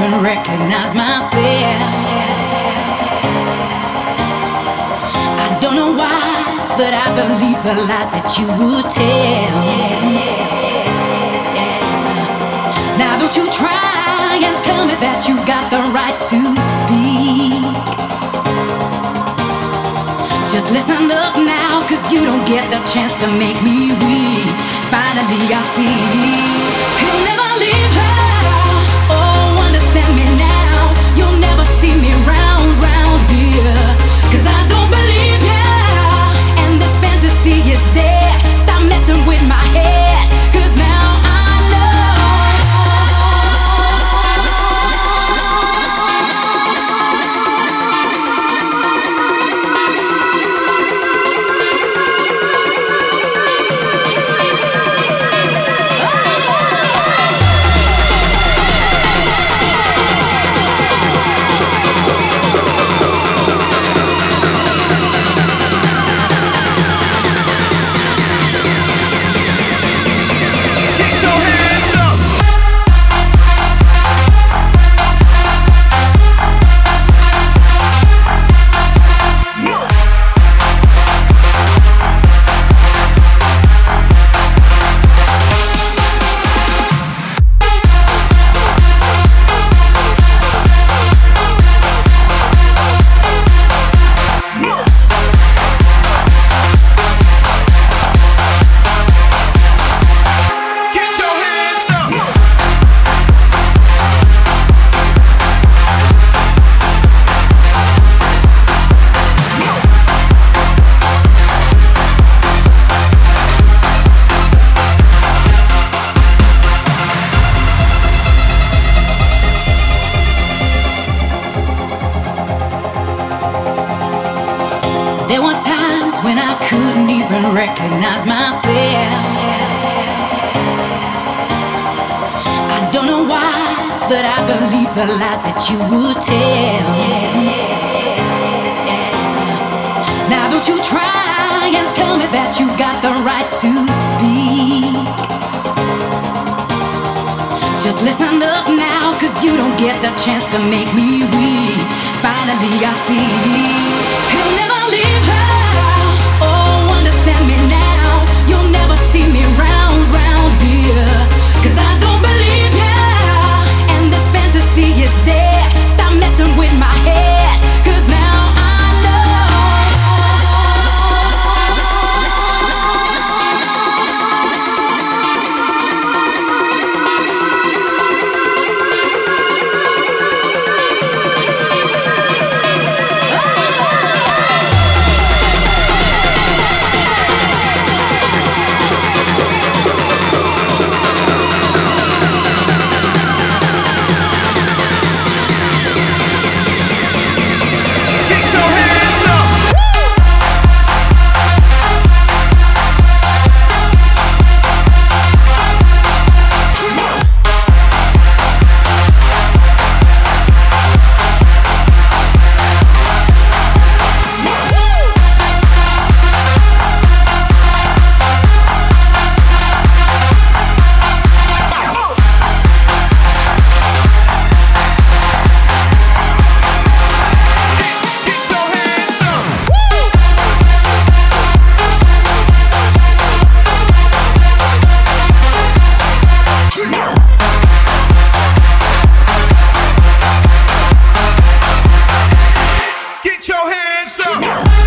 even recognize myself. I don't know why, but I believe the lies that you would tell. Yeah. Now don't you try and tell me that you've got the right to speak. Just listen up now, 'cause you don't get the chance to make me weak. Finally I see you'll never leave her. Oh, understand me now. You'll never see me round here. 'Cause I don't believe ya, and this fantasy is dead. Stop messing with my head, 'cause now I recognize myself. I don't know why, but I believe the lies that you would tell. Yeah. Now don't you try and tell me that you've got the right to speak. Just listen up now, 'cause you don't get the chance to make me weak. Finally I see you'll never leave her. Understand me now. You'll never see me round here. 'Cause I don't believe ya, and this fantasy is dead. Stop messing with my head, 'cause now I Get your hands up.